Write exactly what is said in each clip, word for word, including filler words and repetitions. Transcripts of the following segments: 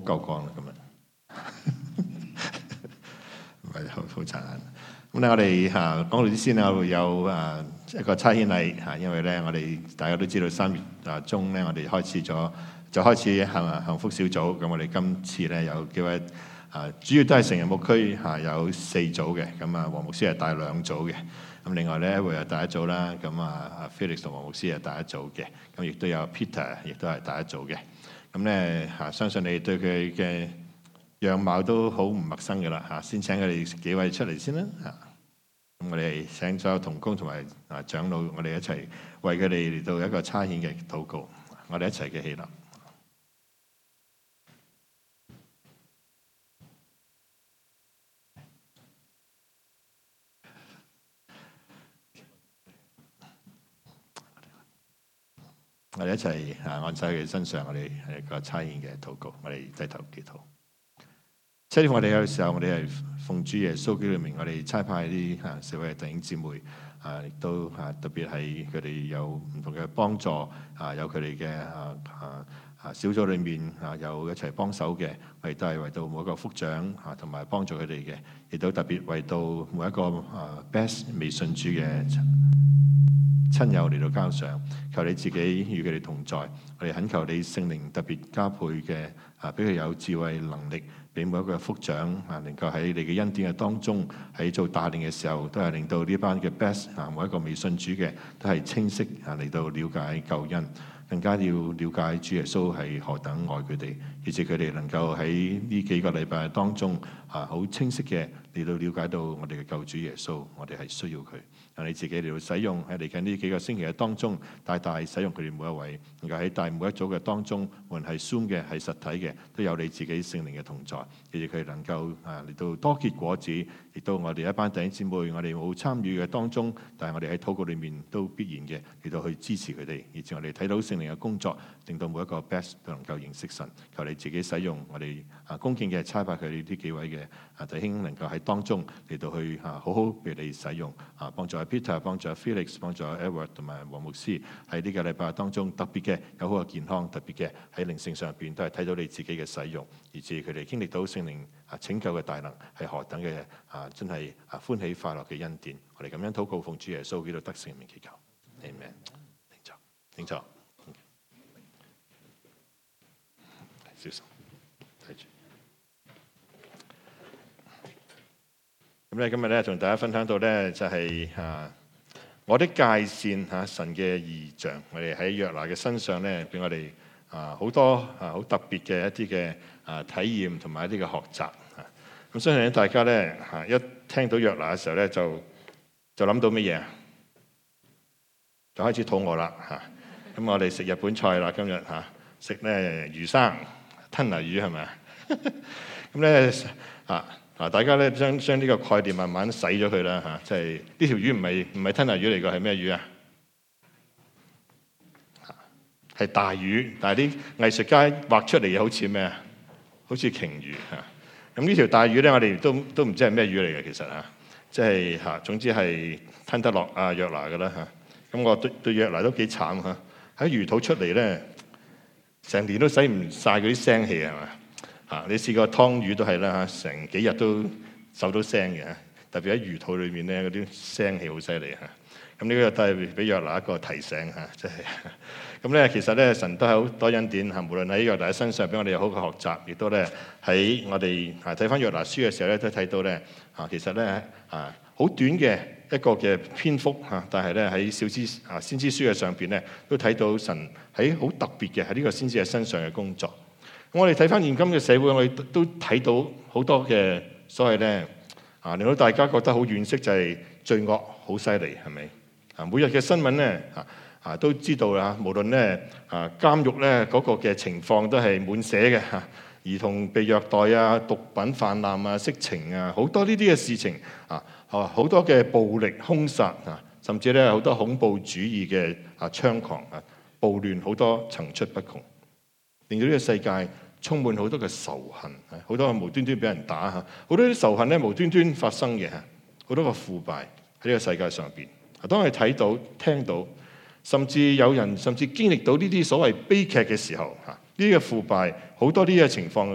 夠講啦咁樣，唔係好好殘忍。咁咧我哋嚇講到之先咧，會有誒一個差遣禮嚇，因為咧我哋大家都知道三月啊中咧，我哋開始咗就開始行幸福小組。咁我哋今次咧有幾位啊，主要都係成人牧區嚇，有四組嘅。咁啊，黃牧師係帶兩組嘅。咁另外咧會有第一組啦。咁啊，Felix 同黃牧師係第一組嘅。咁亦都有 Peter，亦都係第一組嘅。咁咧嚇，相信你對佢嘅樣貌都好唔陌生嘅啦嚇。先請佢哋幾位出嚟先啦嚇。咁我哋請所有同工同埋啊長老，我哋一齊為佢哋嚟到一個差遣嘅禱告。我哋一齊嘅起立。我哋一齊啊按晒佢身上，我哋係一個差遣嘅禱告。我哋低頭祈禱。七點我哋有時候，我哋係奉主耶穌基督嘅名，我哋差派啲啊四位弟兄姊妹啊，亦都啊特別係佢哋有唔同嘅幫助啊，有佢哋嘅啊啊啊小組裏面啊有一齊幫手嘅，我哋都係為到每一個福長啊同埋幫助佢哋嘅，亦都特別為到每一個啊 best 未信主嘅親友嚟到交上，求你自己與佢哋同在。我哋懇求你聖靈特別加倍嘅啊，俾佢有智慧能力，俾每一個福長啊，能夠喺你嘅恩典嘅當中，喺做帶領嘅時候，都係令到呢班嘅 best 啊，每一個未信主嘅都係清晰啊嚟到了解救恩，更加要了解主耶穌係何等愛佢哋，以至佢哋能夠喺呢幾個禮拜當中啊，好清晰嘅嚟到了解到我哋嘅救主耶穌，我哋係需要佢。讓你自己嚟到使用喺嚟緊呢幾個星期嘅當中，大大使用佢哋每一位，能夠喺大每一組嘅當中，無論係 Zoom 嘅係實體嘅，都有你自己聖靈嘅同在，以至佢能夠啊嚟到多結果子，亦都我哋一班弟兄姊妹，我哋冇參與嘅當中，但係我哋喺禱告裏面都必然嘅嚟到去支持佢哋，以至我哋睇到聖靈嘅工作，令到每一個 best 都能夠認識神。求你自己使用我哋啊恭敬嘅差派佢哋呢幾位嘅啊弟兄，能夠喺當中嚟到去啊好好俾你使用啊幫助。Peter 幫助 Felix 幫助 Edward 同埋黃牧師喺呢個禮拜當中特別嘅有好嘅健康，特別嘅喺靈性上邊都係睇到你自己嘅使用，以至佢哋經歷到聖靈啊拯救嘅大能係何等嘅啊真係啊歡喜快樂嘅恩典。我哋咁樣禱告奉主耶穌基督得勝名祈求 Amen。 請坐請坐，小心睇住。咁咧今日咧同大家分享到咧就係、是、啊我的界線嚇、啊、神嘅異象，我哋喺約拿嘅身上咧俾我哋啊好多啊好特別嘅一啲嘅啊體驗同埋一啲嘅學習嚇。咁、啊、相信大家咧嚇、啊、一聽到約拿嘅時候咧就就諗到乜嘢啊？就開始肚餓啦嚇。咁、啊、我哋食日本菜啦，今日嚇食咧魚生吞拿魚係咪啊？咁咧啊〜啊！大家咧將將呢個概念慢慢洗咗佢啦嚇，即係呢條魚唔係唔係吞拿魚嚟㗎，係咩魚啊？係大魚，但係啲藝術家畫出嚟嘅好似咩啊？好似鯨魚嚇。咁呢條大魚咧，我哋都都唔知係咩魚嚟嘅，其實嚇，即係嚇，總之係吞得落啊約拿㗎啦嚇。咁我對對約拿都幾慘嚇，喺魚肚出嚟咧，成年都洗唔晒嗰啲腥氣係嘛？啊！你試過湯魚都係啦嚇，成幾日都受到腥嘅，特別喺魚肚裏面咧，嗰啲腥氣好犀利嚇。咁呢個都係俾約拿一個提醒嚇，即係咁咧。其實咧，神都係好多恩典嚇，無論喺約拿身上俾我哋有好嘅學習，亦都咧喺我哋啊睇翻約拿書嘅時候咧，都睇到咧啊，其實咧啊好短嘅一個嘅篇幅嚇，但係咧喺小知啊先知書嘅上邊咧，都睇到神喺好特別嘅喺呢個先知嘅身上嘅工作。我哋睇翻現今嘅社會，我哋都睇到好多嘅所謂咧啊，令到大家覺得好惋惜，就係罪惡好犀利，係咪啊？每日嘅新聞咧啊啊都知道啦，無論咧啊監獄咧嗰個嘅情況都係滿寫嘅嚇，兒童被虐待啊、毒品泛濫啊、色情啊，好多呢啲嘅事情啊啊，好多嘅暴力兇殺啊，甚至咧好多恐怖主義嘅啊猖狂啊、暴亂，好多層出不窮，令到呢個世界充滿好多嘅仇恨，好多無端端俾人打嚇，好多啲仇恨咧無端端發生嘅嚇，好多個腐敗喺呢個世界上邊。當我哋睇到、聽到，甚至有人甚至經歷到呢啲所謂悲劇嘅時候嚇，呢啲嘅腐敗好多呢啲嘅情況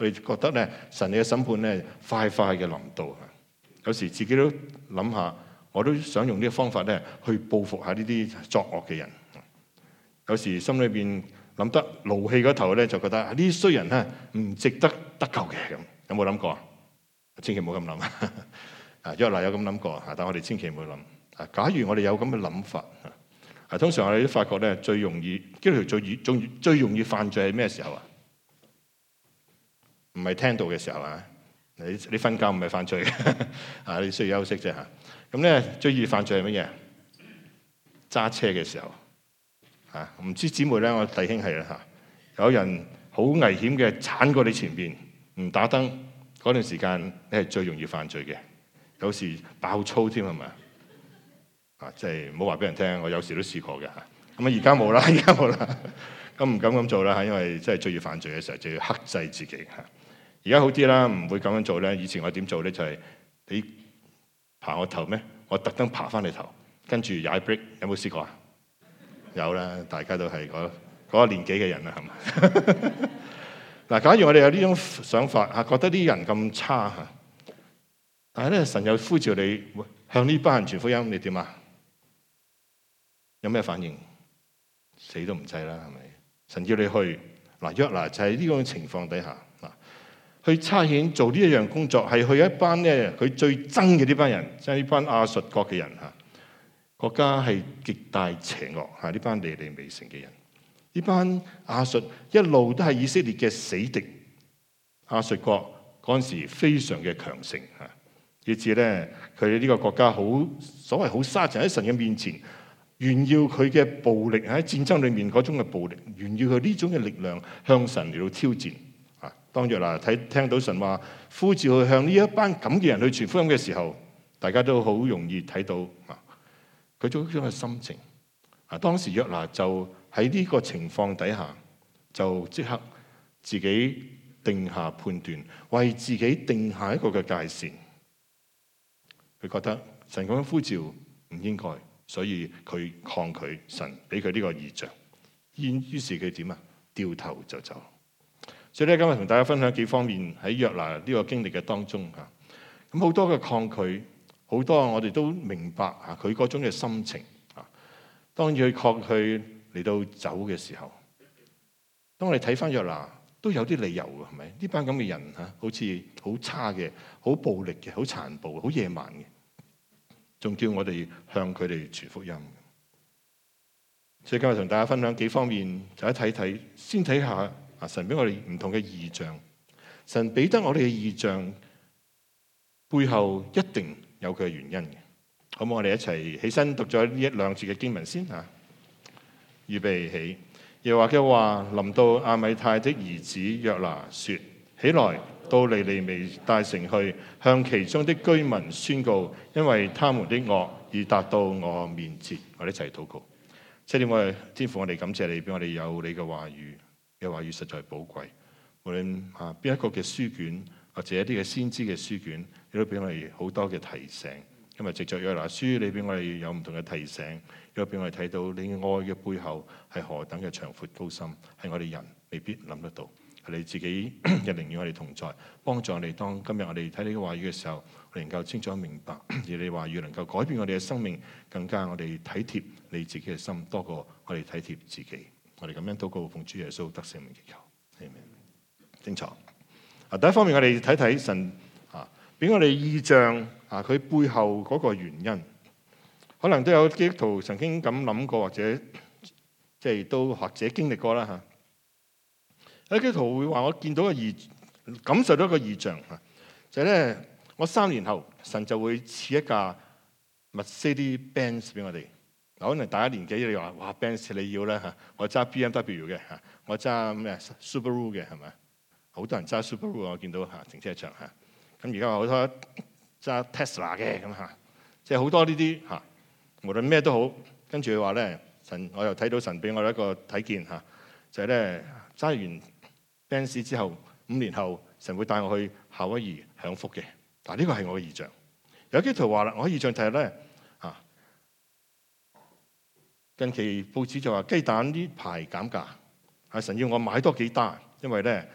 我哋覺得咧神嘅審判咧快快嘅臨到。有時自己都諗下，我都想用呢個方法咧去報復下呢啲作惡嘅人。有時心裏邊諗得勞氣嗰頭咧，就覺得呢啲衰人咧唔值得得救嘅咁。有冇諗過啊？千祈唔好咁諗啊！約拿有咁諗過，但我哋千祈唔好諗啊！假如我哋有咁嘅諗法啊，通常我哋都發覺咧，最容易基督徒最易最最容易犯罪係咩時候啊？唔係聽道嘅時候啊！你你瞓覺唔係犯罪啊！你需要休息啫嚇。咁咧最易犯罪係乜嘢？揸車嘅時候啊！唔知姊妹咧，我弟兄係啦嚇，有人好危險嘅鏟過你前邊，唔打燈嗰段時間，你係最容易犯罪嘅。有時爆粗添係咪啊？即係唔好話俾人聽，我有時都試過嘅嚇。咁啊而家冇啦，而家冇啦，咁唔敢咁做啦嚇，因為真係最易犯罪嘅時候就要克制自己嚇。而家好啲啦，唔會咁樣做咧。以前我點做咧？就係、是、你爬我頭咩？我特登爬翻你頭，跟住踩 brake。有冇試過啊？有啦，大家都係嗰嗰個年紀嘅人啦，係嘛？嗱，假如我哋有呢種想法嚇，覺得啲人咁差嚇，但係咧神又呼召你向呢班人傳福音，你點啊？有咩反應？死都唔制啦，係咪？神叫你去嗱，約拿就係呢種情況底下嗱。去差遣做呢一樣工作，係去一班咧佢最憎嘅呢班人，即係呢班亞述國嘅人嚇。國家係極大邪惡嚇，呢班尼尼微城嘅人，呢班亞述一路都係以色列嘅死敵。亞述國嗰陣時非常嘅強盛嚇，以至咧佢呢個國家好所謂好沙塵喺神嘅面前，炫耀佢嘅暴力喺戰爭裏面嗰種嘅暴力，炫耀佢呢種嘅力量向神嚟到挑戰。當約拿睇聽到神話呼召佢向呢一班咁嘅人去傳福音嘅時候，大家都好容易睇到啊，佢種種嘅心情啊。當時約拿就喺呢個情況底下，就即刻自己定下判斷，為自己定下一個嘅界線。佢覺得神咁樣呼召唔應該，所以佢抗拒神俾佢呢個異象。於是佢點啊？掉頭就走。所以咧，今日同大家分享幾方面喺約拿呢個經歷嘅當中嚇，咁好多嘅抗拒，好多我哋都明白嚇佢嗰種嘅心情嚇。當佢抗拒嚟到走嘅時候，當我哋睇翻約拿都有啲理由嘅，係咪？呢班咁嘅人嚇，好似好差嘅、好暴力嘅、好殘暴、好野蠻嘅，仲叫我哋向佢哋傳福音。所以今日同大家分享幾方面，就一睇睇，先睇下。啊！神俾我哋唔同嘅異象，神俾得我哋嘅異象背後一定有佢嘅原因嘅。好唔好？我哋一齊起身讀咗呢一兩節嘅經文先嚇。預備起，耶和華嘅話臨到亞米太的兒子約拿說：起來，到尼尼微大城去，向其中的居民宣告，因為他們的惡已達到我面前。我哋一齊禱告。七點我哋天父，我哋感謝你，俾我哋有你嘅話語。嘅話語實在寶貴，無論啊邊一個嘅書卷，或者一啲嘅先知嘅書卷，你都俾我哋好多嘅提醒。今日藉着約拿書，你俾我哋有唔同嘅提醒，亦都俾我哋睇到你愛嘅背後係何等嘅長闊高深，係我哋人未必諗得到。係你自己嘅靈與我哋同在，幫助我哋。當今日我哋睇你嘅話語嘅時候，我哋能夠清楚明白，而你話語能夠改變我哋嘅生命，更加我哋體貼你自己嘅心，多過我哋體貼自己。我哋咁樣禱告，奉主耶穌得聖名祈求，阿們。清楚啊！第一方面，我哋睇睇神啊，俾我哋異象啊，佢背後嗰個原因，可能都有基督徒曾經咁諗過，或者即係都或者經歷過啦嚇。有基督徒會話：我見到個異，感受到一個異象嚇，就係咧，我三年後神就會賜一架 Mercedes-Benz 俾我哋。可能大家年紀你話哇 Benz 你要啦嚇，我揸 B M W 嘅嚇，我揸咩 Subaru 嘅係咪？好多人揸 Subaru 我見到嚇停車場嚇。咁而家好多揸 Tesla 嘅咁嚇，即係好多呢啲嚇，無論咩都好。跟住佢話咧，神我又睇到神俾我一個睇見嚇，就係咧揸完 Benz 之後五年後，神會帶我去夏威夷享福嘅。嗱呢個係我嘅異象。有基督徒話啦，我嘅異象就係咧。近期報紙就話雞蛋呢排減價，係神要我買多幾打，因為咧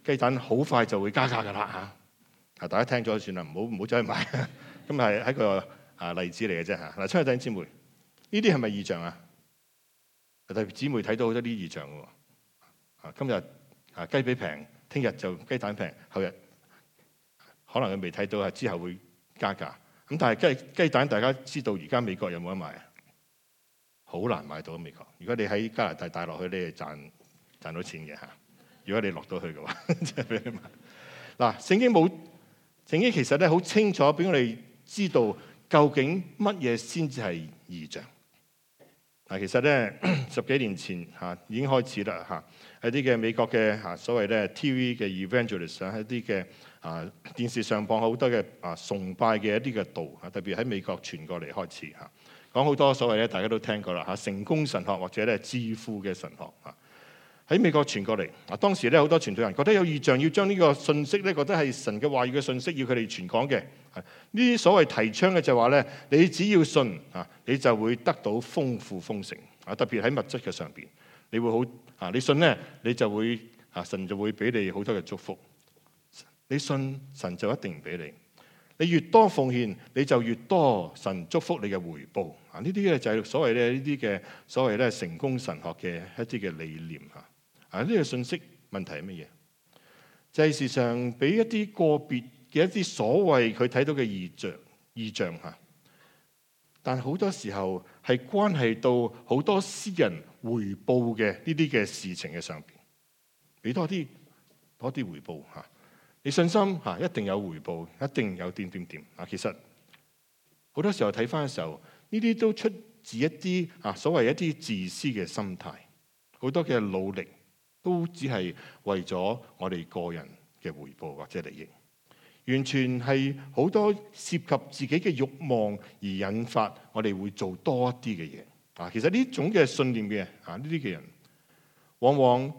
雞蛋好快就會加價㗎啦嚇！啊，大家聽咗就算啦，唔好唔好走去買。咁係一個啊例子嚟嘅啫嚇。嗱，親愛弟兄姊妹，呢啲係咪異象啊？特別姊妹睇到好多啲異象喎。啊，今日啊雞髀平，聽日就雞蛋平，後日可能佢未睇到啊，之後會加價。咁但係雞雞蛋大家知道而家美國有冇得買啊？好難買到美國。如果你喺加拿大帶落去，你係賺賺到錢嘅嚇。如果你落到去嘅話，即係俾你買。嗱，聖經冇聖經其實咧好清楚俾我哋知道究竟乜嘢先至係異象。嗱，其實咧十幾年前嚇已經開始啦嚇，一啲嘅美國嘅嚇所謂咧 T V 嘅 evangelist 啊，一啲嘅啊電視上播好多嘅啊崇拜嘅一啲嘅道啊，特別喺美國傳過嚟開始嚇，講好多所謂咧大家都聽過啦嚇，成功神學或者咧致富嘅神學嚇。喺美國傳過嚟，啊當時咧好多傳道人覺得有異象，要將呢個信息咧覺得係神嘅話語嘅信息，要佢哋傳講嘅。呢啲所謂提倡嘅就係話咧，你只要信啊，你就會得到豐富豐盛啊！特別喺物質嘅上邊，你會好啊！你信咧，你就會啊，神就會俾你好多嘅祝福。你信神就一定唔俾你。你越多奉獻，你就越多神祝福你嘅回報啊！呢啲咧就係所謂咧呢啲嘅所謂咧成功神學嘅一啲嘅理念嚇。啊！呢個信息問題係乜嘢？就係時常俾一啲個別嘅一啲所謂佢睇到嘅異象異象嚇，但好多時候係關係到好多私人回報嘅呢啲嘅事情嘅上邊，俾多啲多啲回報嚇。你信心嚇一定有回報，一定有點點點啊！其實好多時候睇翻嘅時候，呢啲都出自一啲啊所謂一啲自私嘅心態，好多嘅努力。都只係為咗我哋個人嘅回報或者利益，完全係好多涉及自己嘅慾望而引發我哋會做多一啲嘅嘢啊！其實呢種嘅信念嘅啊呢啲嘅人，往往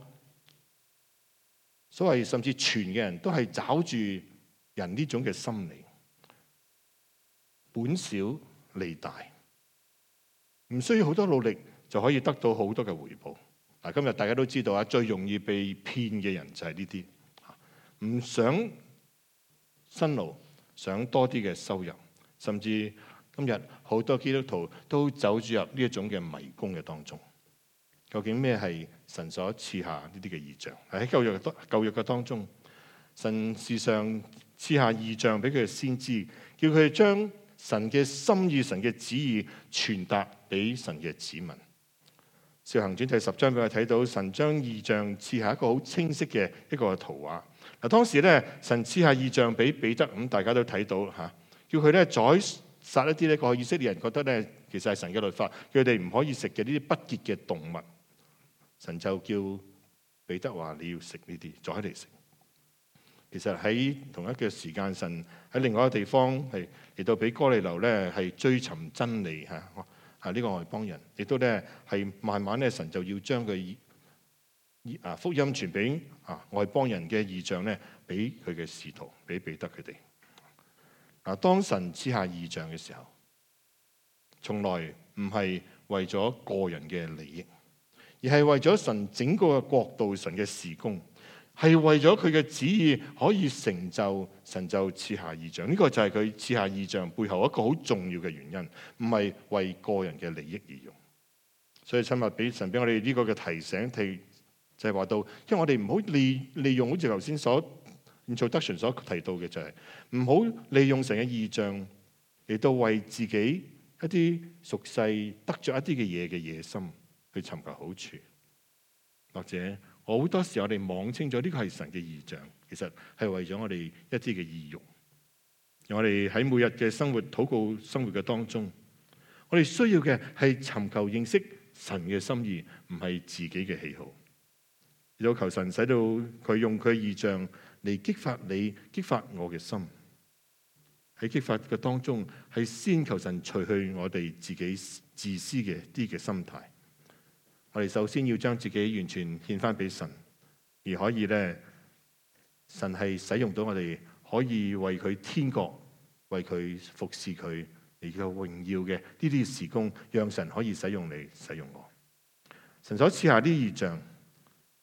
所謂甚至全嘅人都係找住人呢種嘅心理，本小利大，唔需要好多努力就可以得到好多嘅回報。嗱，今日大家都知道啊，最容易被騙嘅人就係呢啲，唔想辛勞，想多啲嘅收入，甚至今日好多基督徒都走住入呢一種嘅迷宮嘅當中。究竟咩係神所賜下呢啲嘅異象？喺舊約舊約嘅當中，神事上賜下異象俾佢哋先知，叫佢哋將神嘅心意、神嘅旨意傳達俾神嘅子民。《使徒行傳》第十章俾我睇到，神將異象賜下一個好清晰嘅一個圖畫。嗱，當時咧，神賜下異象俾彼得，咁大家都睇到嚇，叫佢咧宰殺一啲呢個以色列人覺得咧，其實係神嘅律法，叫佢哋唔可以食嘅呢啲不潔嘅動物。神就叫彼得話：你要食呢啲，宰嚟食。其實喺同一個時間，神喺另外一個地方係嚟到俾哥尼流咧係追尋真理嚇。啊！呢個外邦人亦都咧係慢慢咧，神就要將佢啊福音傳俾啊外邦人嘅異象咧，俾佢嘅使徒，俾彼得佢哋。嗱，當神賜下異象嘅時候，從來唔係為咗個人嘅利益，而係為咗神整個嘅國度，神嘅事工。係為咗佢嘅旨意可以成就，神就賜下異象。呢個就係佢賜下異象背後一個好重要嘅原因，唔係為個人嘅利益而用。所以親密俾神俾我哋呢個嘅提醒，提就係話到，因為我哋唔好利利用，好似頭先所 introduction 所提到嘅，就係唔好利用神嘅異象嚟到為自己一啲俗世得着一啲嘅嘢嘅野心去尋求好處，或者。好多時我哋妄稱咗呢個係神嘅異象，其實係為咗我哋一啲嘅意欲。我哋喺每日嘅生活禱告生活嘅當中，我哋需要嘅係尋求認識神嘅心意，唔係自己嘅喜好。要求神使到佢用佢嘅異象嚟激發你、激發我嘅心。喺激發嘅當中，係先求神除去我哋自己自私嘅啲嘅心態。我哋首先要將自己完全獻翻俾神，而可以咧，神係使用到我哋，可以為佢天國，為佢服侍佢嚟到榮耀嘅呢啲事工，讓神可以使用你，使用我。神所賜下啲異象，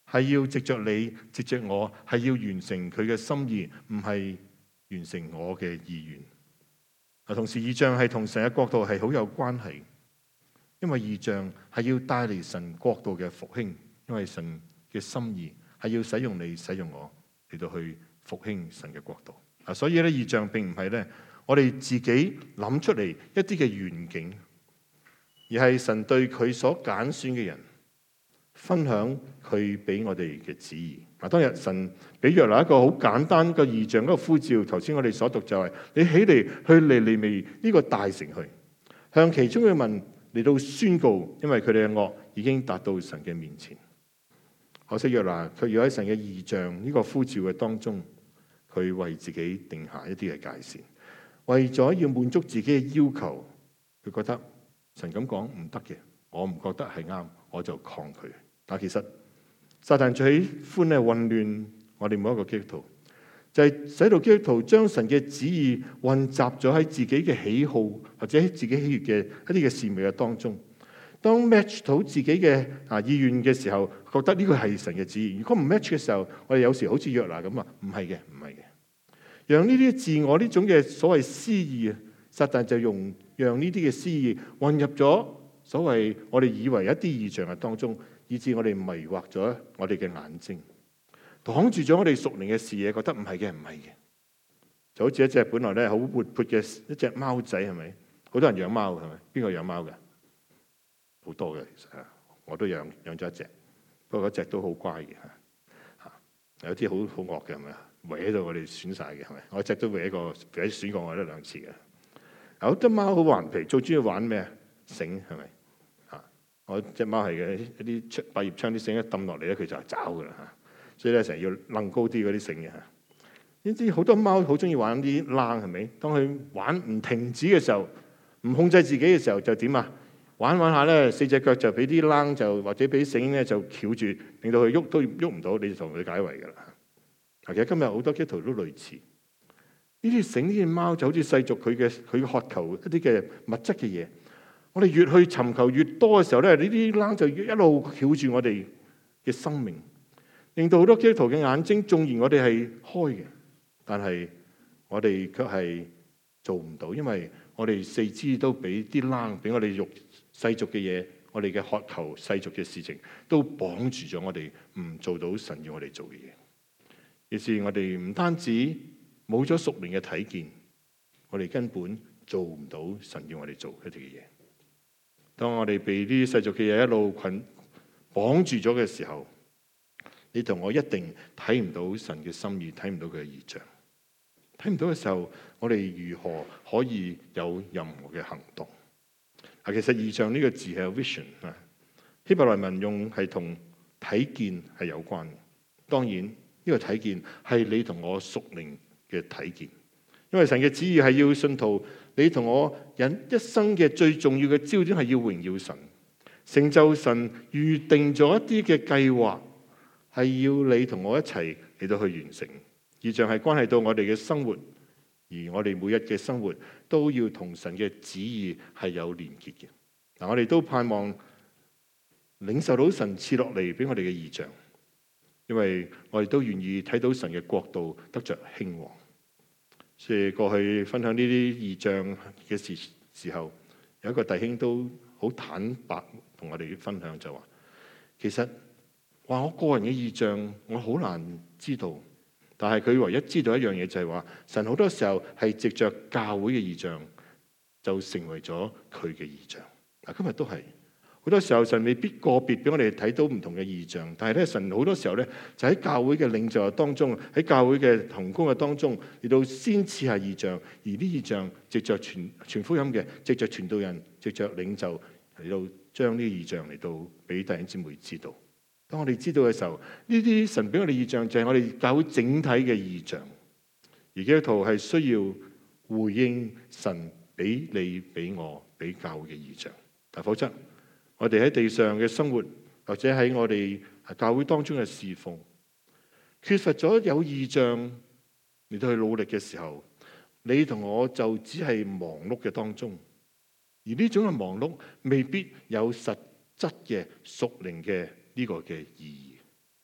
係要藉着你，藉着我，係要完成佢嘅心意，唔係完成我嘅意願。啊，同時異象係同神嘅國度係好有關係，因為異象係要帶嚟神國度嘅復興，因為神嘅心意係要使用你、使用我嚟到去復興神嘅國度。啊，所以咧異象並唔係咧我哋自己諗出嚟一啲嘅願景，而係神對佢所揀選嘅人分享佢俾我哋嘅旨意。嗱，當日神俾約拿一個好簡單嘅異象，一個呼召。頭先我哋所讀就係、是、你起嚟去尼尼微呢個大城去，向其中嘅民嚟到宣告，因為佢哋嘅惡已經達到神嘅面前。可惜約拿佢要喺神嘅異象呢個呼召嘅當中，佢為自己定下一啲嘅界線，為咗要滿足自己嘅要求，佢覺得神咁講唔得嘅，我唔覺得係啱，我就抗拒。但其實撒旦最喜歡咧混亂我哋每一個基督徒，就係、是、使到基督徒將神嘅旨意混雜咗喺自己嘅喜好或者喺自己喜悅嘅一啲嘅事物嘅當中。當 match 到自己嘅啊意願嘅時候，覺得呢個係神嘅旨意。如果唔 match 嘅時候，我哋有時好似約拿咁啊，唔係嘅，唔係嘅。讓呢啲自我呢種嘅所謂私意啊，撒旦就用讓呢啲嘅私意混入咗所謂我哋以為一啲異象嘅當中，以致我哋迷惑咗我哋嘅眼睛，擋住咗我哋屬靈嘅視野，覺得唔係嘅，唔係嘅。就好似一隻本來咧好活潑嘅一隻貓仔，係咪？好多人養貓嘅，係咪？邊個養貓嘅？好多嘅，其實我都養養咗一隻，不過嗰隻都好乖嘅嚇。有啲好好惡嘅，係咪？搲到我哋損晒嘅，係咪？我一隻都搲過，搲損過我一兩次嘅。有啲貓好頑皮，最中意玩咩？繩，係咪？嚇！我隻貓係嘅，一啲百葉窗啲繩一抌落嚟咧，佢就係抓噶啦嚇。所以咧成日要掕高啲嗰啲繩嘅嚇。呢啲好多貓好中意玩啲躝，係咪？當佢玩唔停止嘅時候，唔控制自己嘅時候就點啊？玩玩下咧，四隻腳就俾啲躝就或者俾繩咧就翹住，令到佢喐都喐唔到，你就同佢解圍噶啦。其實今日好多基督徒都類似，呢啲繩呢啲貓就好似世俗佢嘅佢渴求一啲嘅物質嘅嘢。我哋越去尋求越多嘅時候咧，呢啲躝就一路翹住我哋嘅生命，令到好多基督徒嘅眼睛縱然我哋係開嘅，但係我哋卻係做唔到，因為我哋四肢都俾啲躝，俾我哋肉世俗嘅嘢，我哋嘅渴求世俗嘅事情都綁住咗我哋，唔做到神要我哋做嘅嘢。於是我哋唔單止冇咗屬靈嘅睇見，我哋根本做唔到神要我哋做一啲嘅嘢。當我哋被啲世俗嘅嘢一路捆綁住咗嘅時候，你同我一定睇唔到神嘅心意，睇唔到佢嘅異象。睇唔到嘅時候，我哋如何可以有任何嘅行動？啊，其實異象呢個字係 vision 啊，希伯來文用係同睇見係有關嘅。當然呢個睇見係你同我屬靈嘅睇見，因為神嘅旨意係要信徒，你同我人一生嘅最重要嘅焦點係要榮耀神，成就神預定咗一啲嘅計劃，係要你同我一齊嚟到去完成。異象係關係到我哋嘅生活，而我哋每日嘅生活都要同神嘅旨意係有連結嘅。嗱，我哋都盼望領受到神賜落嚟俾我哋嘅異象，因為我哋都願意睇到神嘅國度得着興旺。所以過去分享呢啲異象嘅時時候，有一個弟兄都好坦白同我哋分享，就話其實話我個人嘅異象我好難知道。但係佢唯一知道一樣嘢就係話，神好多時候係藉着教會嘅異象，就成為咗佢嘅異象。嗱，今日都係好多時候，神未必個別俾我哋睇到唔同嘅異象，但係咧，神好多時候咧就喺教會嘅領袖當中，喺教會嘅同工嘅當中嚟到先賜下異象，而呢異象藉着傳傳福音嘅，藉着傳道人，藉着領袖嚟到將呢異象嚟到俾弟兄姊妹知道。當我哋知道嘅時候，呢啲神俾我哋異象就係我哋教會整體嘅異象，而基督徒係需要回應神俾你、俾我、俾教會嘅異象。但否則，我哋喺地上嘅生活，或者喺我哋教會當中嘅侍奉，缺乏咗有異象嚟到去努力嘅時候，你同我就只係忙碌嘅當中，而呢種嘅忙碌未必有實質嘅屬靈嘅呢個嘅意義。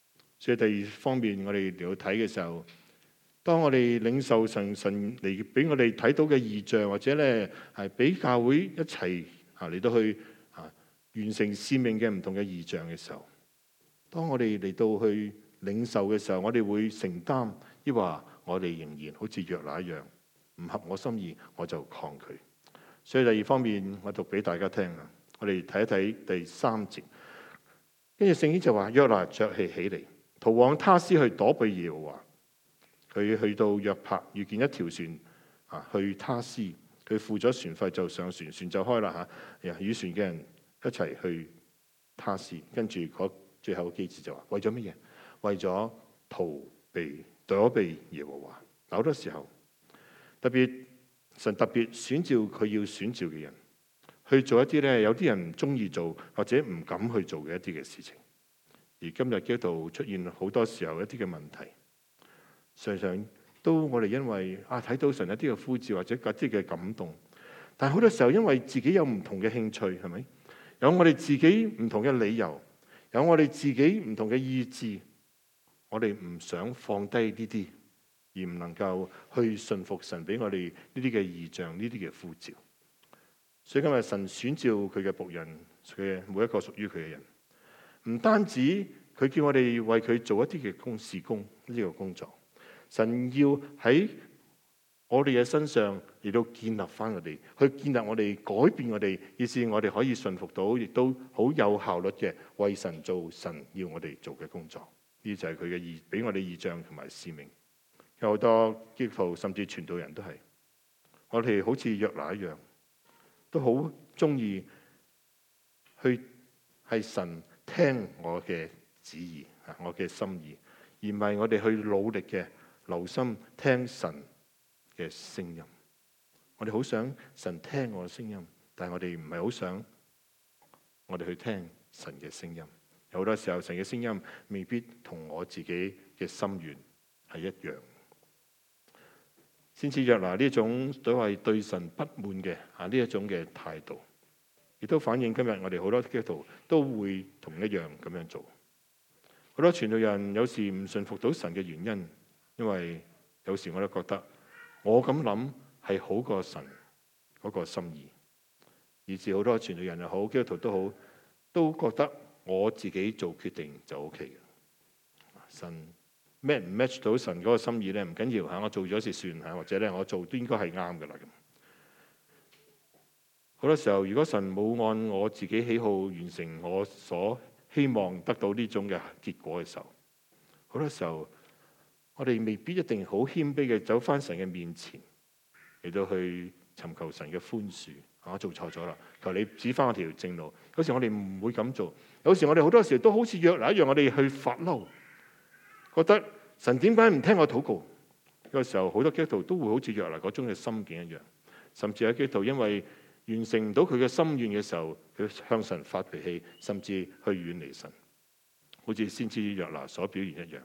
所以第二方面，我哋嚟到睇嘅時候，當我哋領受神神嚟俾我哋睇到嘅異象，或者咧係俾教會一齊啊嚟到去啊完成使命嘅唔同嘅異象嘅時候，當我哋嚟到去領受嘅時候，我哋會承擔，抑或我哋仍然好似約拿一樣，唔合我心意我就抗拒。所以第二方面，我讀俾大家聽啊，我哋睇一睇第三節，跟住聖經就話約拿着氣起嚟，逃往他施去躲避耶和華。佢去到約帕，遇見一條船啊，去他施，佢付咗船費就上船，船就開啦嚇。與船嘅人一齊去他施，跟住嗰最後嘅機節就話：為咗乜嘢？為咗逃避躲避耶和華。好多時候，特別神特別選召佢要選召嘅人去做一啲咧，有啲人唔中意做或者唔敢去做嘅一啲嘅事情。而今日基督徒出現好多時候一啲嘅問題。常常都我哋因為啊睇到神一啲嘅呼召或者一啲嘅感動，但係好多時候因為自己有唔同嘅興趣，係咪？有我哋自己唔同嘅理由，有我哋自己唔同嘅意志，我哋唔想放低呢啲，而唔能夠去順服神俾我哋呢啲嘅異象、呢啲嘅呼召。所以今日神選召佢嘅僕人，佢嘅每一個屬於佢嘅人，唔單止佢叫我哋為佢做一啲嘅公事工呢個工作。神要喺我哋嘅身上嚟到建立翻我哋，去建立我哋，改變我哋，以致我哋可以順服到，亦都好有效率嘅為神做神要我哋做嘅工作。呢就係佢嘅意，俾我哋異象同埋使命。有好多基督徒甚至傳道人都係，我哋好似約拿一樣，都好中意去係神聽我嘅旨意啊，我嘅心意，而唔係我哋去努力嘅。留心聽神嘅聲音，我哋好想神聽我嘅聲音，但係我哋唔係好想我哋去聽神嘅聲音。有好多時候，神嘅聲音未必同我自己嘅心願係一樣。先至約拿呢種所謂對神不滿嘅啊呢一種嘅態度，亦都反映今日我哋好多基督徒都會同一樣咁樣做。好多傳道人有時唔順服到神嘅原因。因為有時我都覺得我咁諗係好過神嗰個心意，以至好多傳道人又好，基督徒都好，都覺得我自己做決定就 O K 嘅。神 match 唔 match 到神嗰個心意咧，唔緊要嚇，我做咗就算嚇，或者咧我做都應該係啱嘅啦。咁好多時候，如果神冇按我自己喜好完成我所希望得到呢種嘅結果嘅時候，好多時候。我哋未必一定好謙卑嘅走翻神嘅面前嚟到去尋求神嘅寬恕。我做錯咗啦，求你指翻我條正路。有時我哋唔會咁做，有時我哋好多時都好似約拿一樣，我哋去發嬲，覺得神點解唔聽我禱告？有時候好多基督徒都會好似約拿嗰種嘅心境一樣，甚至有基督徒因為完成唔到佢嘅心願嘅時候，佢向神發脾氣，甚至去遠離神，好似先知約拿所表現一樣。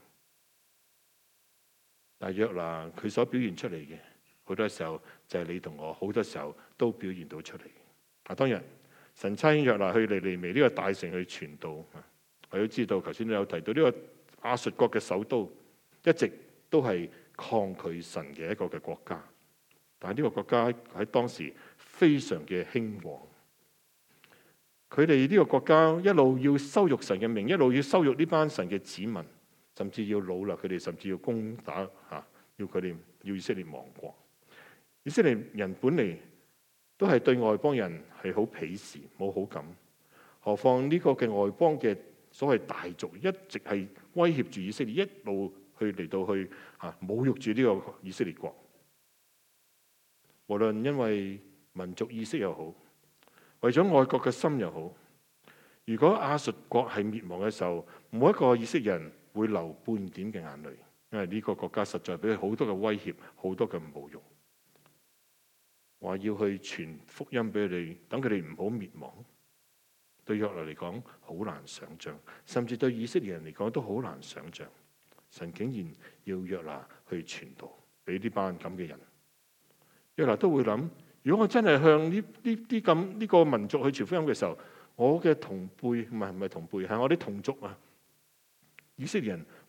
但係約拿佢所表現出嚟嘅，好多時候就係你同我，好多時候都表現到出嚟。啊，當日神差遣約拿去尼尼微呢個大城去傳道。我都知道，頭先都有提到呢個亞述國嘅首都，一直都係抗拒神嘅一個嘅國家。但係呢個國家喺當時非常嘅興旺。佢哋呢個國家一路要羞辱神嘅名，一路要羞辱呢班神嘅子民。甚至要擄掠佢哋，甚至要攻打嚇，要佢哋要以色列亡國。以色列人本嚟都係對外邦人係好鄙視、冇好感，何況呢個嘅外邦嘅所謂大族一直係威脅住以色列，一路去嚟到去嚇侮辱住呢個以色列國。無論因為民族意識又好，為咗愛國嘅心又好，如果亞述國係滅亡嘅時候，冇一個以色列人會流半點嘅眼淚，因為呢個國家實在俾佢好多嘅威脅，好多嘅侮辱，話要去傳福音俾佢哋，等佢哋唔好滅亡。對約拿嚟講好難想象，甚至對以色列人嚟講都好難想象，神竟然要約拿去傳道俾呢班咁嘅人。約拿都會諗，如果我真係向呢呢啲咁呢個民族去傳福音嘅時候，我嘅同輩唔係唔係同輩，係我啲同族啊，以色列人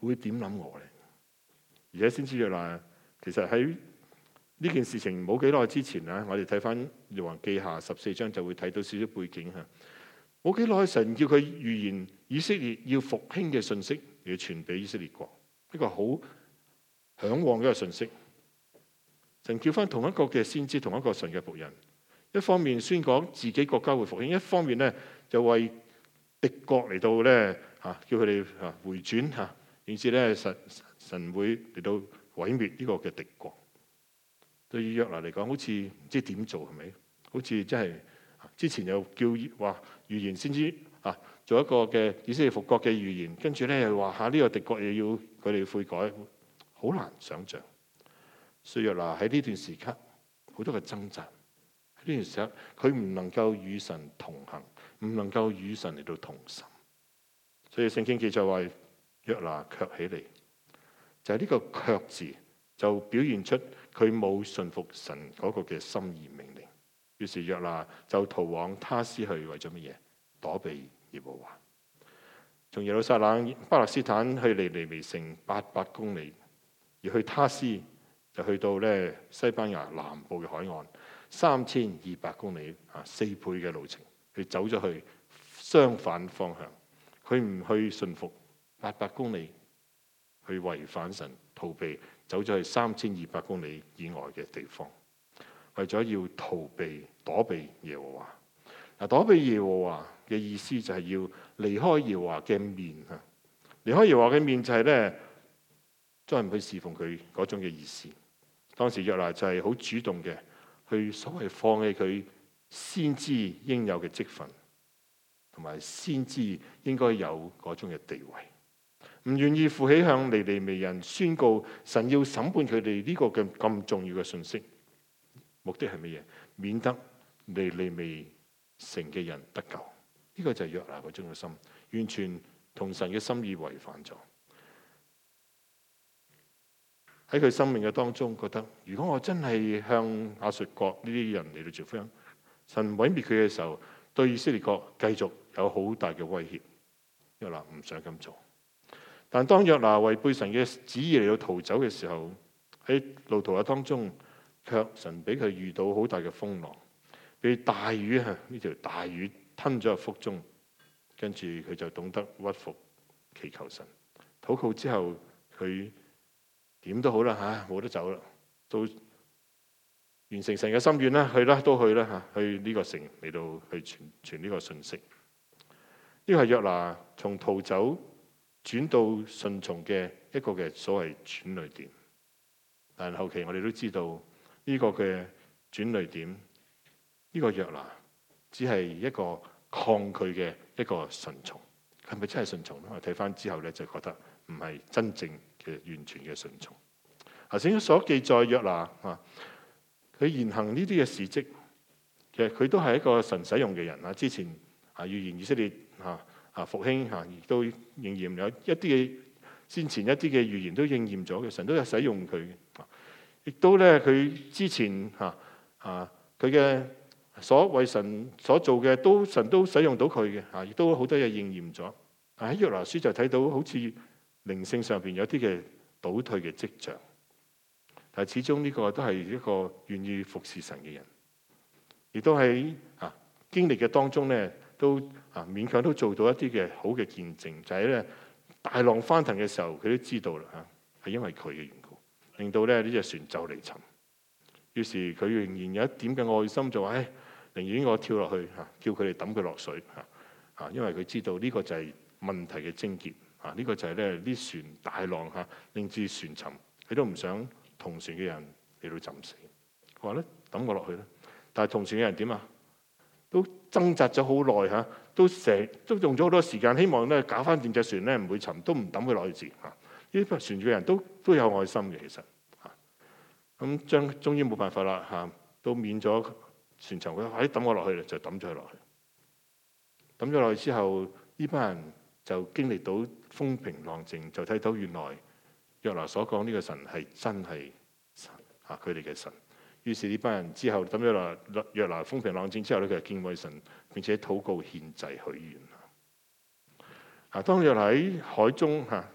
會點諗我咧？而且先知約拿其實喺呢件事情冇幾耐之前啊，我哋睇翻《列王記下》十四章就會睇到少少背景嚇。冇幾耐，神叫佢預言以色列要復興嘅信息，要傳俾以色列國，一個好嚮往嘅一個信息。神叫翻同一個嘅先知，同一個神嘅僕人，一方面宣講自己國家會復興，一方面咧就為敵國嚟到咧嚇，叫佢哋嚇回轉嚇，以至咧神神會嚟到毀滅呢個嘅敵國。對於約拿嚟講，好似唔知點做係咪？好似真係之前又叫話預言先知啊，做一個嘅以色列復國嘅預言，跟住咧又話下呢個敵國又要佢哋悔改，好難想像。所以約拿喺呢段時刻好多嘅掙扎，喺呢段時刻佢唔能夠與神同行，唔能夠與神嚟到同心。所以聖經記載話約拿卻起嚟，就係、是、呢個卻字就表現出佢冇順服神嗰個嘅心意命令。於是約拿就逃往他施去，為咗乜嘢？躲避耶和華。從耶路撒冷巴勒斯坦去尼尼微城八百公里，而去他施就去到咧西班牙南部嘅海岸三千二百公里啊，四倍嘅路程，佢走咗去相反方向。佢唔去順服八百公里，去違反神，逃避走咗去三千二百公里以外嘅地方，為咗要逃避躲避耶和華。嗱，躲避耶和華嘅意思就係要離開耶和華嘅面啊！離開耶和華嘅面就係咧，再唔去侍奉佢嗰種嘅意思。當時約拿就係好主動嘅，去所謂放棄佢先知應有嘅職分，同埋先知應該有嗰種嘅地位，唔願意負起向尼尼微人宣告神要審判佢哋呢個嘅咁重要嘅信息。目的係乜嘢？免得尼尼微城嘅人得救。呢個就係約拿嗰種嘅心，完全同神嘅心意違反咗。喺佢生命嘅當中，覺得如果我真係向亞述國呢啲人嚟到傳福音，神毀滅佢嘅時候，對以色列國繼續有好大嘅威脅。約拿唔想咁做，但當約拿違背神嘅旨意嚟到逃走嘅時候，喺路途嘅當中，卻神俾佢遇到好大嘅風浪，被大魚啊呢條大魚吞咗入腹中，跟住佢就懂得屈服祈求神，禱告之後佢。點都好啦嚇，冇得走啦，都完成神嘅心願啦，去啦都去啦嚇，去呢個城嚟到去傳傳呢個信息。呢個係約拿從逃走轉到順從嘅一個嘅所謂轉捩點。但後期我哋都知道呢個嘅轉捩點，呢個約拿只係一個抗拒嘅一個順從，係咪真係順從咧？我睇翻之後咧就覺得唔係真正嘅完全嘅順從。頭先所記載約拿啊，佢言行呢啲嘅事蹟，其實佢都係一個神使用嘅人啊。之前啊預言以色列啊啊復興嚇，亦都應驗有一啲嘅先前一啲嘅預言都應驗咗嘅，神都有使用佢嘅。亦都咧佢之前嚇啊佢嘅所為神所做嘅，都神都使用到佢嘅嚇，亦都好多嘢應驗咗。喺約拿書就睇到好似靈性上邊有啲嘅倒退嘅跡象，但係始終呢個都係一個願意服侍神嘅人，亦都喺啊經歷嘅當中咧，都啊勉強都做到一啲嘅好嘅見證，就係咧大浪翻騰嘅時候，佢都知道啦嚇，係因為佢嘅緣故，令到咧呢隻船就嚟沉。於是佢仍然有一點嘅愛心，就話：誒，寧願我跳落去嚇，叫佢哋抌佢落水嚇嚇，因為佢知道呢個就係問題嘅症結。啊！呢、這個就係咧啲船大浪嚇，令至船沉，佢都唔想同船嘅人嚟到浸死。佢話咧抌我落去啦，但係同船嘅人點啊？都掙扎咗好耐嚇，都成都用咗好多時間，希望咧搞翻掂隻船咧唔會沉，都唔抌佢落去住嚇。呢啲船嘅人都都有愛心嘅，其實嚇。咁將終於冇辦法啦嚇，都免咗船沉。佢話：誒抌我落去啦，就抌咗佢落去。抌咗落去之後，呢班人就經歷到風平浪靜，就睇到原來約拿所講呢個神係真係神嚇，佢哋嘅神。於是呢班人之後抌咗落約拿風平浪靜之後咧，佢就敬畏神，並且禱告獻祭許願。啊，當約拿喺海中嚇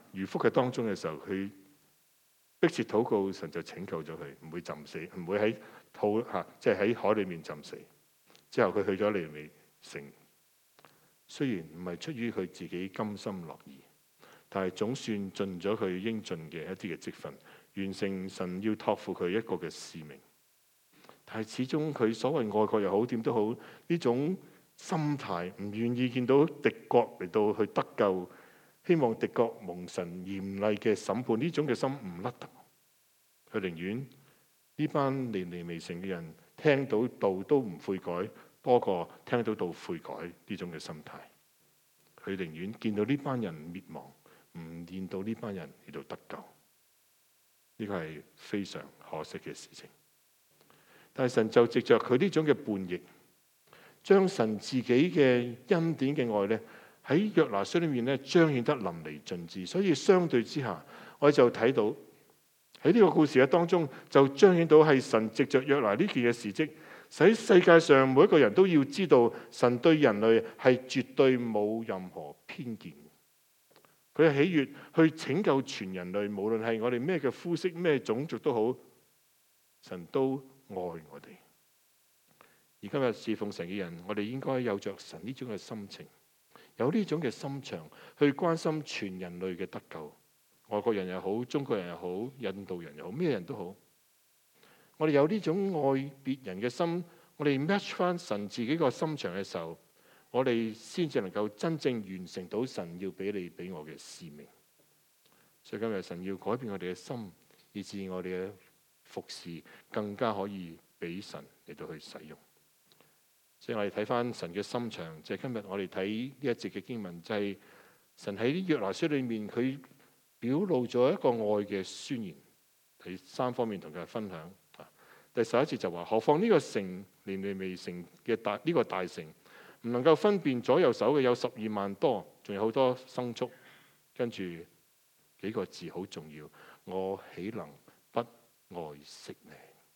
魚腹嘅當中嘅時候，佢迫切禱告，神就拯救咗佢，唔會浸死，唔會喺肚嚇，即係喺海裡面浸死。之後佢去咗尼尼微城，雖然唔係出於佢自己甘心樂意，但係總算盡咗佢應盡嘅一啲嘅職分，完成神要託付佢一個嘅使命。但係始終佢所謂愛國又好，點都好，呢種心態唔願意見到敵國嚟到去得救，希望敵國蒙神嚴厲嘅審判，呢種嘅心唔甩得。佢寧願呢班尼尼微城嘅人聽到道都唔悔改，多過聽到道悔改呢種嘅心態。佢寧願見到呢班人滅亡，唔見到呢班人嚟到得救。呢個係非常可惜嘅事情。但係神就藉着佢呢種嘅叛逆，將神自己嘅恩典嘅愛咧，喺約拿書裏面咧彰顯得淋漓盡致。所以相對之下，我就睇到喺呢個故事嘅當中，就彰顯到係神藉着約拿呢件嘅事蹟，使世界上每一個人都要知道，神對人類係絕對冇任何偏見。佢係喜悅去拯救全人類，無論係我哋咩嘅膚色、咩種族都好，神都愛我哋。而今日侍奉神嘅人，我哋應該有着神呢種嘅心情，有呢種嘅心腸去關心全人類嘅得救。外國人又好，中國人又好，印度人又好，咩人都好，我哋有呢種愛別人嘅心，我哋 match 翻神自己個心腸嘅時候，我哋先至能夠真正完成到神要俾你俾我嘅使命。所以今日神要改變我哋嘅心，以致我哋嘅服侍更加可以俾神嚟到去使用。所以我哋睇翻神嘅心腸，就係今日我哋睇呢一節嘅經文，就係神喺約拿書裏面佢表露咗一個愛嘅宣言。第三方面同佢分享。第十一節就話：何況呢個城尼尼微城嘅大呢、這個大城，唔能夠分辨左右手嘅有十二萬多，仲有好多牲畜。跟住幾個字好重要，我豈能不愛惜呢？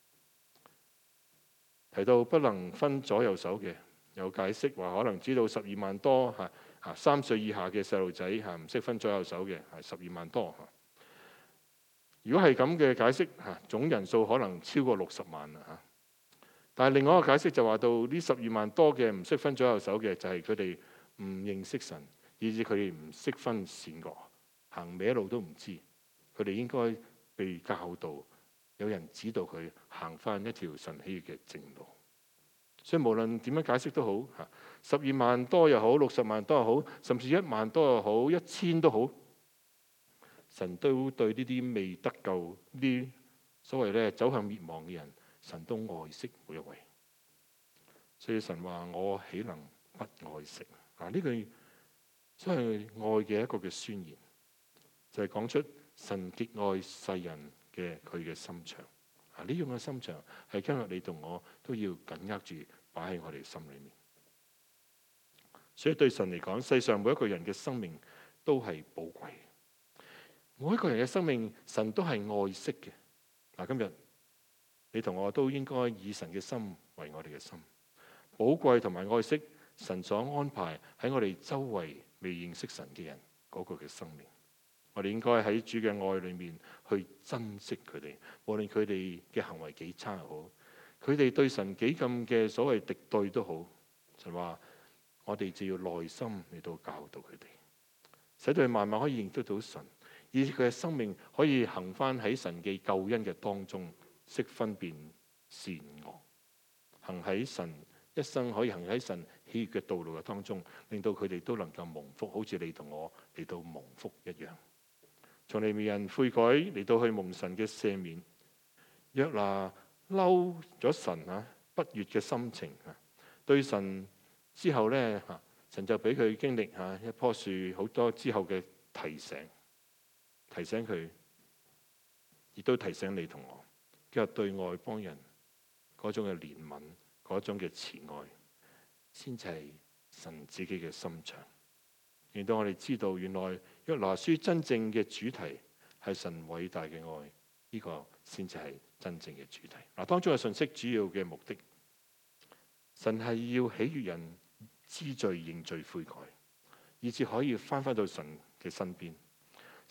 提到不能分左右手嘅，有解釋話可能知道十二萬多嚇嚇三歲以下嘅細路仔嚇唔識分左右手嘅係十二萬多嚇。如果係咁嘅解釋嚇，總人數可能超過六十萬啦嚇。但係另外一個解釋就話到呢十二萬多嘅唔識分左右手嘅，就係佢哋唔認識神，以至佢哋唔識分善惡，行歪路都唔知。佢哋應該被教導，有人指導佢行翻一條神喜悅嘅正路。所以無論點樣解釋都好嚇，十二萬多又好，六十萬多又好，甚至一萬多又好，一千都好，神都對呢啲未得救呢啲所謂咧走向滅亡嘅人，神都愛惜每一位。所以神話我豈能不愛惜啊？呢句所謂愛嘅一個嘅宣言，就係、是、講出神極愛世人嘅佢嘅心腸。啊，呢種嘅心腸係今日你同我都要緊握住，擺喺我哋心裏面。所以對神嚟講，世上每一個人嘅生命都係寶貴。每一個人嘅生命，神都係愛惜嘅。嗱，今日你同我都應該以神嘅心為我哋嘅心，寶貴同埋愛惜神所安排喺我哋周圍未認識神嘅人嗰個嘅生命。我哋應該喺主嘅愛裏面去珍惜佢哋，無論佢哋嘅行為幾差又好，佢哋對神幾咁嘅所謂敵對都好，就話我哋就要耐心嚟到教導佢哋，使到佢慢慢可以認得到神，以致佢嘅生命可以行翻喺神嘅救恩嘅當中，識分辨善惡，行喺神一生可以行喺神喜悅嘅道路嘅當中，令到佢哋都能夠蒙福，好似你同我嚟到蒙福一樣。從利未人悔改嚟到去蒙神嘅赦免，約拿嬲咗神啊不悅嘅心情啊，對神之後咧吓，神就俾佢經歷吓一棵樹好多之後嘅提醒，提醒佢，亦都提醒你同我，今日對外邦人嗰種嘅憐憫，嗰種嘅慈愛，先至係神自己嘅心腸。令到我哋知道，原來約拿書真正嘅主題係神偉大嘅愛，呢、這個先至係真正嘅主題。嗱，當中嘅信息主要嘅目的，神係要喜悅人知罪認罪悔改，以至可以翻返到神嘅身邊。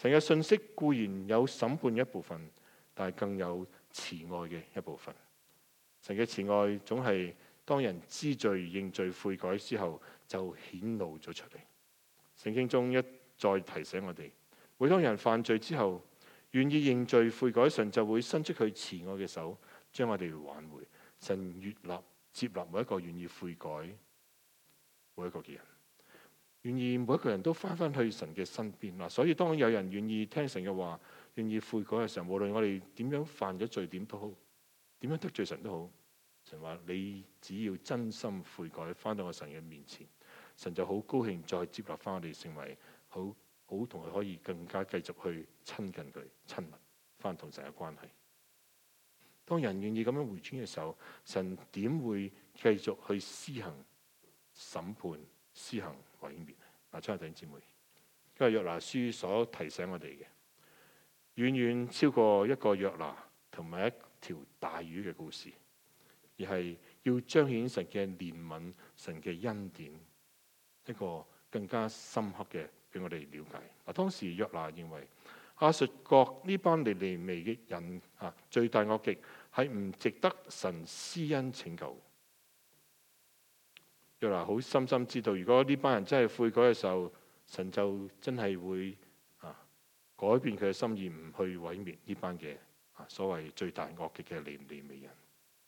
神嘅信息固然有審判一部分，但係更有慈愛嘅一部分。神嘅慈愛總係當人知罪認罪悔改之後就顯露咗出嚟。聖經中一再提醒我哋，每當人犯罪之後願意認罪悔改，神就會伸出佢慈愛嘅手將我哋挽回。神悅納接納每一個願意悔改每一個嘅人，願意每一個人都翻返去神嘅身邊嗱。所以當有人願意聽神嘅話，願意悔改嘅時候，無論我哋點樣犯咗罪點都好，點樣得罪神都好，神話你只要真心悔改翻到我神嘅面前，神就好高興再接納翻我哋，成為好好同佢可以更加繼續去親近佢親密翻同神嘅關係。當人願意咁樣回轉嘅時候，神點會繼續去施行審判、施行毀滅？嗱，親愛弟兄姊妹，今日約拿書所提醒我哋嘅，遠遠超過一個約拿同埋一條大魚嘅故事，而係要彰顯神嘅憐憫、神嘅恩典，一個更加深刻嘅俾我哋了解。嗱，當時約拿認為亞述國呢班尼尼微嘅人啊，罪大惡極，係唔值得神施恩拯救。約拿好深深知道，如果呢班人真係悔改嘅時候，神就真係會啊改變佢嘅心意，唔去毀滅呢班嘅啊所謂罪大惡極嘅尼尼微人。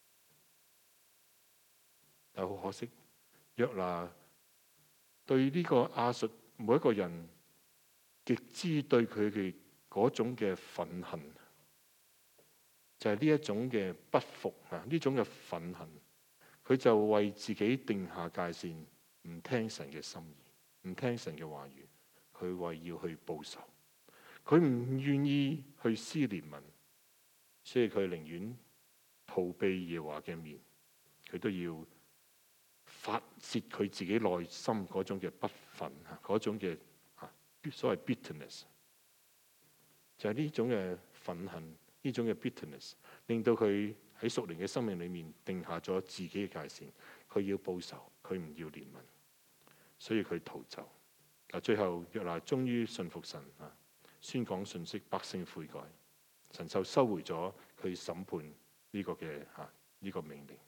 但好可惜，約拿對呢個亞述每一個人極之對佢嘅嗰種嘅憤恨，就係呢一種嘅不服啊，呢種嘅憤恨，佢就為自己定下界線，唔聽神嘅心意，唔聽神嘅話語，佢為要去報仇，佢唔願意去施憐憫，所以佢寧願逃避耶和華嘅面，佢都要發泄佢自己內心嗰種嘅不忿，嗰種嘅所謂 bitterness。就係呢種嘅憤恨，呢種嘅 bitterness， 令到佢喺屬靈嘅生命裏面定下咗自己嘅界線。佢要報仇，佢唔要憐憫，所以佢逃走。嗱，最後約拿終於信服神啊，宣講信息，百姓悔改，神就收回咗佢審判呢個嘅啊呢個命令。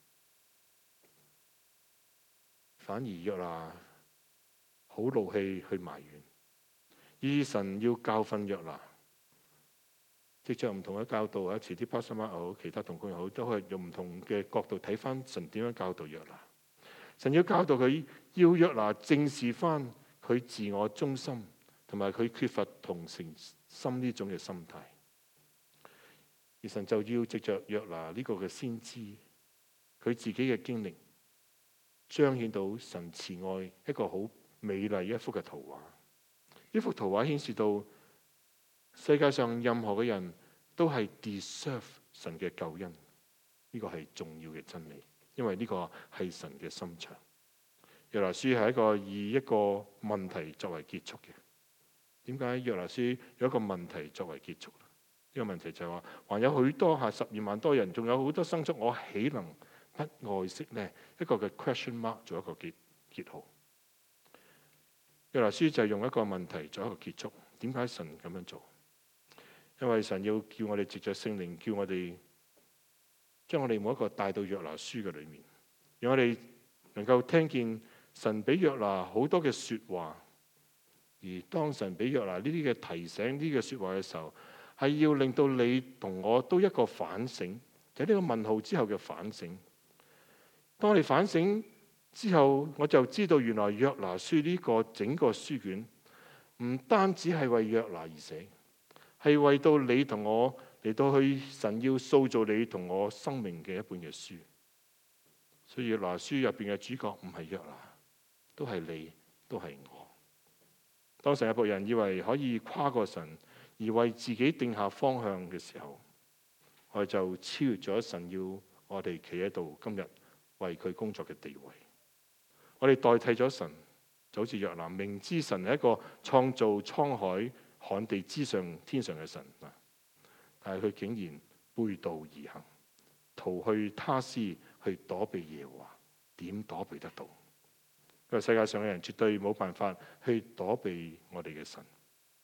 反而約拿好怒氣去埋怨，以神要教訓約拿。藉著唔同嘅教導啊，遲啲 Pastor Mark 又好，其他同工又好，都係用唔同嘅角度睇翻神點樣教導約拿。神要教導佢，要約拿正視翻佢自我中心同埋佢缺乏同情心呢種嘅心態。而神就要藉著約拿呢個嘅先知，佢自己嘅經歷，彰顯到神慈愛一個好美麗一幅嘅圖畫。呢幅圖畫顯示到世界上任何嘅人都係 deserve 神嘅救恩，呢個係重要嘅真理，因為呢個係神嘅心腸。約拿書係一個以一個問題作為結束嘅。點解約拿書有一個問題作為結束？呢個問題就係話，還有許多下十二萬多人，仲有好多牲畜，我豈能不愛惜呢？一個嘅 question mark 做一個結結號。約拿書就係用一個問題做一個結束。點解神咁樣做？因為神要叫我哋藉着聖靈，叫我哋將我哋每一個帶到約拿書嘅裏面，讓我哋能夠聽見神俾約拿好多嘅說話。而當神俾約拿呢啲嘅提醒、呢啲嘅說話嘅時候，係要令到你同我都一個反省，就係呢個問號之後嘅反省。當我哋反省之後，我就知道原來約拿書呢個整個書卷唔單止係為約拿而寫，係為到你同我嚟到去神要塑造你同我生命嘅一本嘅書。所以約拿書入邊嘅主角唔係約拿，都係你，都係我。當神嘅僕人以為可以跨過神而為自己定下方向嘅時候，我哋就超越咗神要我哋企喺度今日為佢工作嘅地位。我哋代替咗神，就好似約拿明知神係一個創造滄海旱地之上天上嘅神啊，但係佢竟然背道而行，逃去他施去躲避耶和華，點躲避得到？因為世界上嘅人絕對冇辦法去躲避我哋嘅神。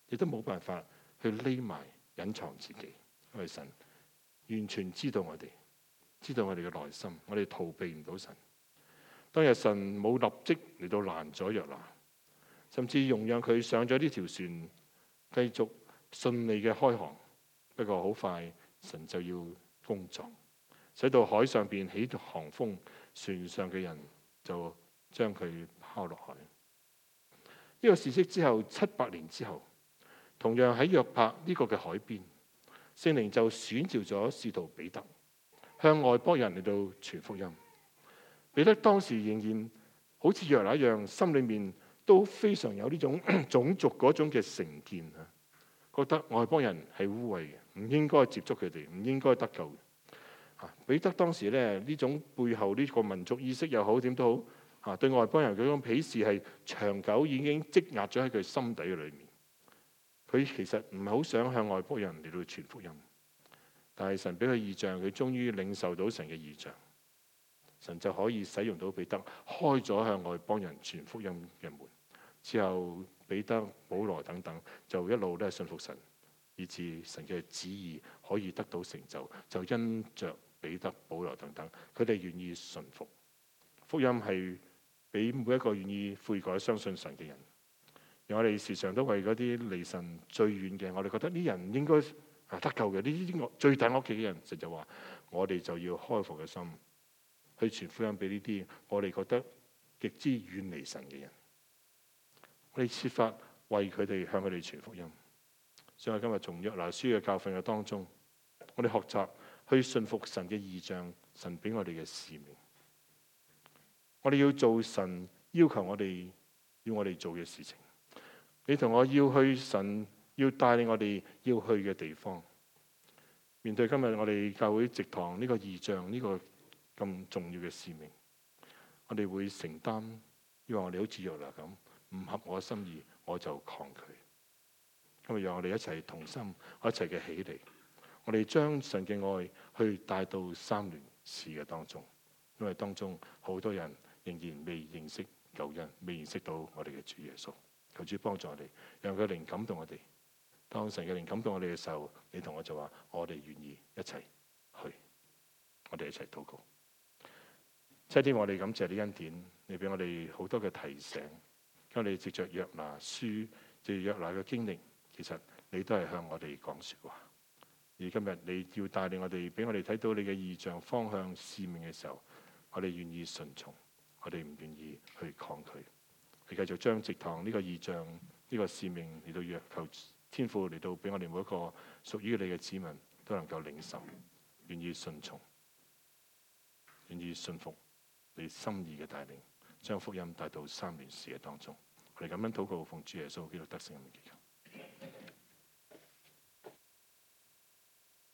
亦都冇辦法去匿埋隱藏自己，因為神完全知道我哋，知道我哋嘅內心，我哋逃避唔到神。當日神冇立即嚟到攔咗約拿，甚至容讓佢上咗呢條船，繼續順利嘅開航。不過好快神就要工作，使到海上邊起航風，船上嘅人就將佢拋落海。呢個事蹟之後，七百年之後，同樣喺約帕呢個嘅海邊，聖靈就選召咗使徒彼得，向外邦人嚟到傳福音。彼得當時仍然好似約拿一樣，心裏面都非常有呢種種族嗰種嘅成見啊，覺得外邦人係污穢嘅，唔應該接觸佢哋，唔應該得救嘅。彼得當時咧，呢種背後呢個民族意識又好，點都好啊，對外邦人嗰種鄙視係長久已經積壓咗喺佢心底嘅裏面。佢其實唔係好想向外邦人嚟到傳福音，但係神俾佢異象，佢終於領受到神嘅異象，神就可以使用到彼得，開咗向外邦人傳福音嘅門。之後彼得、保羅等等就一路咧信服神，以致神嘅旨意可以得到成就。就因着彼得、保羅等等，佢哋願意順服福音，係俾每一個願意悔改、相信神嘅人。而我哋時常都為嗰啲離神最遠嘅，我哋覺得呢人唔應該啊得救嘅，呢啲最大惡極嘅人，神就話我哋就要開放嘅心去傳福音俾呢啲我哋覺得極之遠離神嘅人。我哋設法為佢哋向佢哋傳福音。所以我今日從約拿書嘅教訓嘅當中，我哋學習去信服神嘅異象，神俾我哋嘅使命。我哋要做神要求我哋要我哋做嘅事情。你同我要去神要帶領我哋要去嘅地方。面對今日我哋教會植堂呢個異象，呢個咁重要嘅使命，我哋會承擔，因為我哋好似約拿咁，唔合我心意我就抗拒。今日讓我哋一齊同心，一齊嘅起嚟，我哋將神嘅愛去帶到三聯市嘅當中，因為當中好多人仍然未認識救恩，未認識到我哋嘅主耶穌。求主幫助我哋，讓佢靈感動我哋。當神嘅靈感動我哋嘅時候，你同我就話：我哋願意一齊去，我哋一齊禱告。七天，我哋感謝你恩典，你俾我哋好多嘅提醒。我哋藉着約拿書，藉約拿嘅經歷，其實你都係向我哋講說話。而今日你要帶領我哋，俾我哋睇到你嘅異象、方向、使命嘅時候，我哋願意順從，我哋唔願意去抗拒。你繼續將植堂呢個異象、呢、這個使命嚟到約求天父嚟到俾我哋每一個屬於你嘅子民都能夠領受，願意順從，願意信服你心意嘅帶領，將福音帶到三聯市嘅當中。我哋咁樣禱告，奉主耶穌基督得勝嘅名祈求。